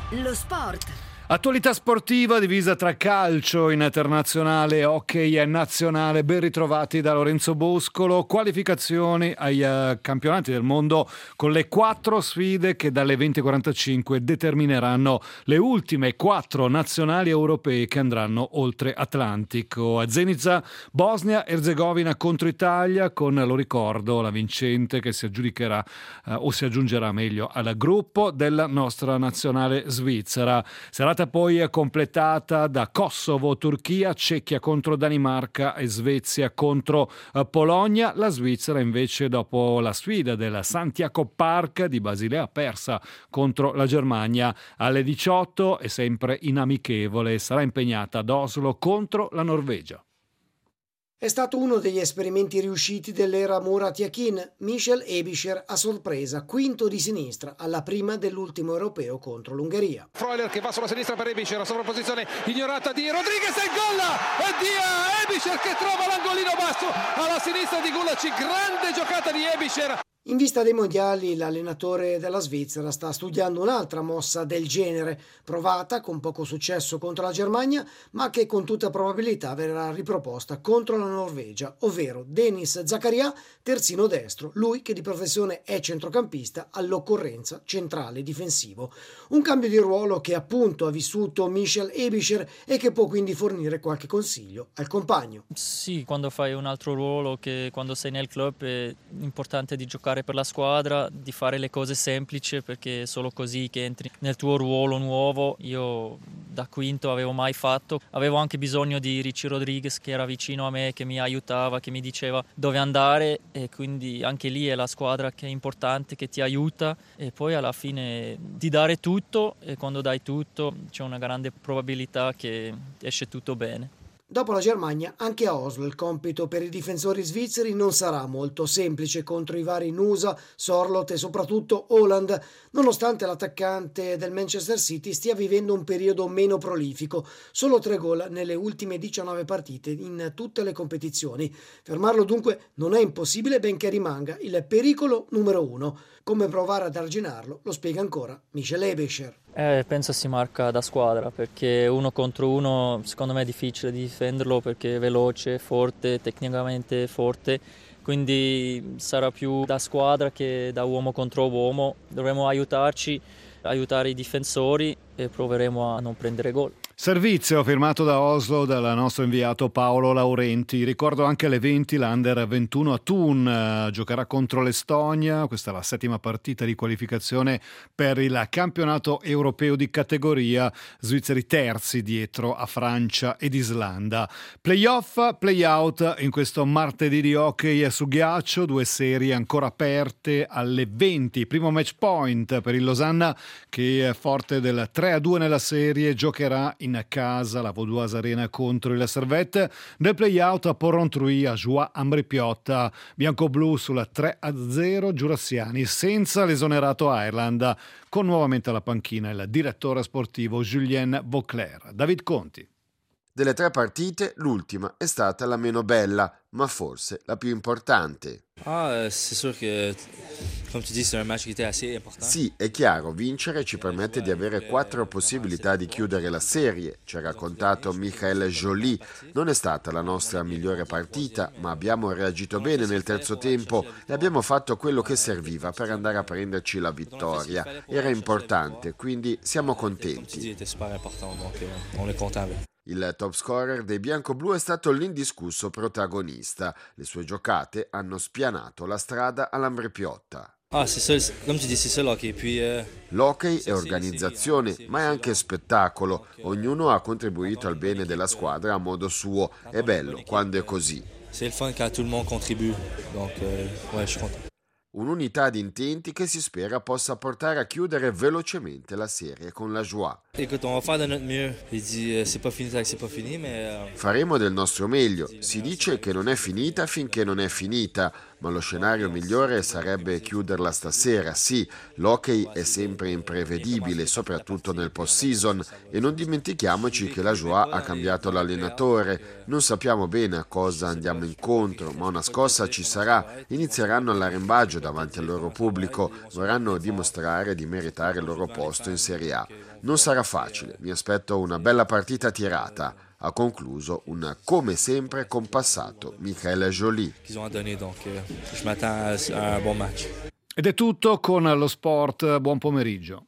Lo sport. Attualità sportiva divisa tra calcio internazionale e hockey nazionale. Ben ritrovati da Lorenzo Boscolo. Qualificazioni ai campionati del mondo con le 4 sfide che dalle 20:45 determineranno le ultime 4 nazionali europee che andranno oltre Atlantico. A Zenica, Bosnia-Erzegovina contro Italia, con, lo ricordo, la vincente che si aggiudicherà o si aggiungerà meglio al gruppo della nostra nazionale svizzera. Sarà poi completata da Kosovo, Turchia, Cecchia contro Danimarca e Svezia contro Polonia. La Svizzera invece, dopo la sfida del Santiago Park di Basilea, persa contro la Germania alle 18 e sempre in amichevole, sarà impegnata ad Oslo contro la Norvegia. È stato uno degli esperimenti riusciti dell'era Murat Yakin. Michel Ebischer a sorpresa, quinto di sinistra alla prima dell'ultimo europeo contro l'Ungheria. Freuler che va sulla sinistra per Ebischer, la sovrapposizione ignorata di Rodriguez e il gol! E via Ebischer che trova l'angolino basso alla sinistra di Gulacic. Grande giocata di Ebischer. In vista dei mondiali, l'allenatore della Svizzera sta studiando un'altra mossa del genere, provata con poco successo contro la Germania, ma che con tutta probabilità verrà riproposta contro la Norvegia, ovvero Denis Zakaria, terzino destro, lui che di professione è centrocampista, all'occorrenza centrale difensivo. Un cambio di ruolo che appunto ha vissuto Michel Ebischer e che può quindi fornire qualche consiglio al compagno. Sì, quando fai un altro ruolo, che quando sei nel club è importante di giocare per la squadra, di fare le cose semplici, perché è solo così che entri nel tuo ruolo nuovo. Io da quinto avevo anche bisogno di Richie Rodriguez che era vicino a me, che mi aiutava, che mi diceva dove andare, e quindi anche lì è la squadra che è importante, che ti aiuta, e poi alla fine di dare tutto, e quando dai tutto c'è una grande probabilità che esce tutto bene. Dopo la Germania, anche a Oslo il compito per i difensori svizzeri non sarà molto semplice contro i vari Nusa, Sorloth e soprattutto Haaland, nonostante l'attaccante del Manchester City stia vivendo un periodo meno prolifico, solo 3 gol nelle ultime 19 partite in tutte le competizioni. Fermarlo dunque non è impossibile, benché rimanga il pericolo numero 1. Come provare ad arginarlo lo spiega ancora Michel Ebischer. Penso si marca da squadra, perché 1 contro 1 secondo me è difficile di difenderlo, perché è veloce, forte, tecnicamente forte, quindi sarà più da squadra che da uomo contro uomo. Dovremo aiutare i difensori e proveremo a non prendere gol. Servizio firmato da Oslo dal nostro inviato Paolo Laurenti. Ricordo anche alle 20 l'Under 21 a Thun giocherà contro l'Estonia. Questa è la 7ª partita di qualificazione per il campionato europeo di categoria. Svizzeri terzi dietro a Francia ed Islanda. Playoff, playout in questo martedì di hockey su ghiaccio. 2 serie ancora aperte alle 20. Primo match point per il Losanna, che è forte del 3-2 nella serie, giocherà in casa la Vaudoise Arena contro il Servette. Nel play-out a Porrentruy a Joie Ambri-Piotta, bianco-blu sulla 3-0, giurassiani senza l'esonerato Ireland, con nuovamente alla panchina il direttore sportivo Julien Vauclair. David Conti. Delle 3 partite, l'ultima è stata la meno bella, ma forse la più importante. C'est sûr que, comme tu dis, c'est un match qui était assez important. Sì, è chiaro, vincere ci permette di avere 4 possibilità di chiudere la serie, ci ha raccontato Michael Joly. Non è stata la nostra migliore partita, ma abbiamo reagito bene nel terzo tempo e abbiamo fatto quello che serviva per andare a prenderci la vittoria. Era importante, quindi siamo contenti. Il top scorer dei bianco-blu è stato l'indiscusso protagonista. Le sue giocate hanno spianato la strada all'Ambri-Piotta. L'hockey è organizzazione, ma è anche spettacolo. Ognuno ha contribuito al bene della squadra a modo suo. È bello quando è così. Un'unità di intenti che si spera possa portare a chiudere velocemente la serie con la Joie. Faremo del nostro meglio. Si dice che non è finita finché non è finita, ma lo scenario migliore sarebbe chiuderla stasera. Sì, l'hockey è sempre imprevedibile, soprattutto nel post-season, e non dimentichiamoci che la Joie ha cambiato l'allenatore. Non sappiamo bene a cosa andiamo incontro, ma una scossa ci sarà. Inizieranno l'arrembaggio davanti al loro pubblico, vorranno dimostrare di meritare il loro posto in Serie A. Non sarà facile, mi aspetto una bella partita tirata. Ha concluso un come sempre compassato Michael Joly. Ed è tutto con lo sport. Buon pomeriggio.